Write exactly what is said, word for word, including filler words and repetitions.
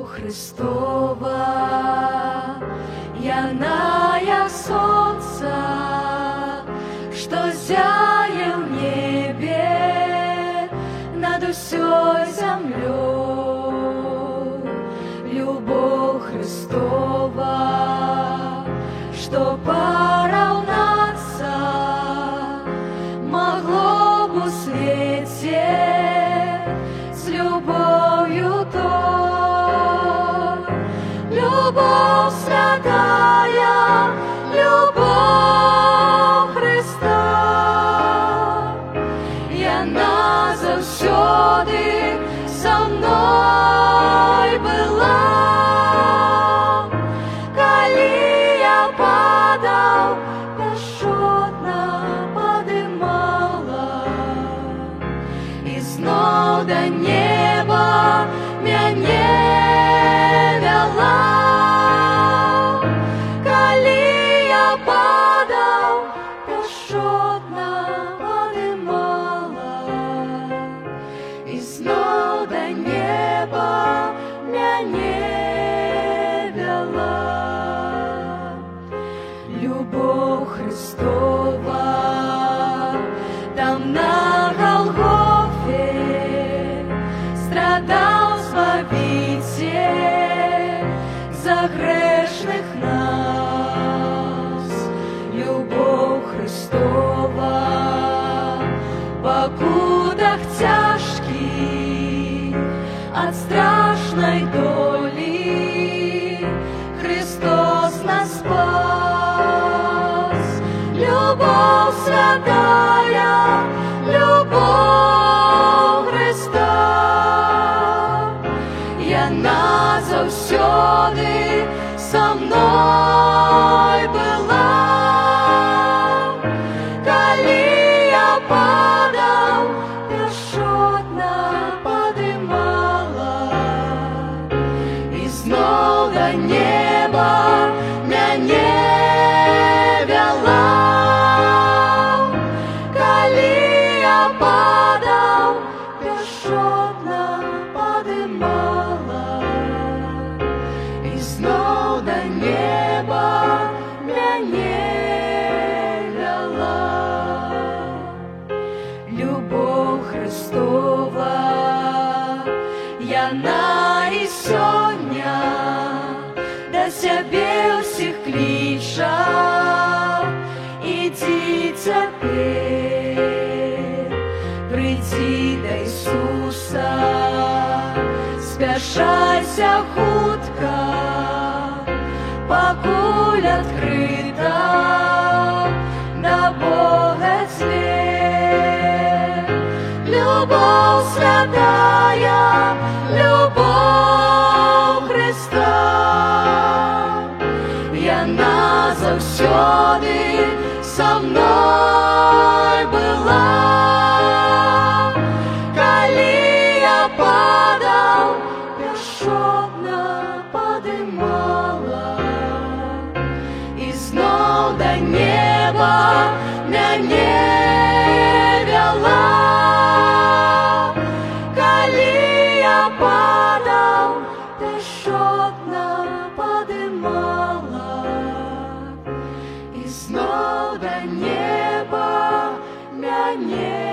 Христова, яна як сонце, що зяє в небе над усьою землею. Любовь Христова, что поравнаться могло бы в свете с любовью той. Любовь святая, любовь Христа, яна завсёды со мной была. Коли я падал, пешотно подымала, и знов до неба мяне вела. Коли я падал, пешотно подымала, и знов до неба мяне вела. Любовь Христова, там на Голгофе страдал Збавитель за грешных нас. Любовь Христова, покудах тяжких от страшной доли Христос нас спас. Любовь святая, любовь Христа, яна завсёды со мной была. Коли я падал, пешотно подымала, и знов до неба мяне вела. Коли я падал, пешотно подымала, и знов до неба мяне вела. Любовь Христова, яна і сёння до сябе ўсіх кліча. Іди цяпер, прыйдзі да Ісуса, спяшайся хутка, пакуль адкрыта да Бога дзвер. Любовь святая, любовь Христа, яна завсёды со мной была. Коли я падал, пешотно подымала, и знов до неба мяне вела. Коли я падал, пешотно подымала, и знов до неба мяне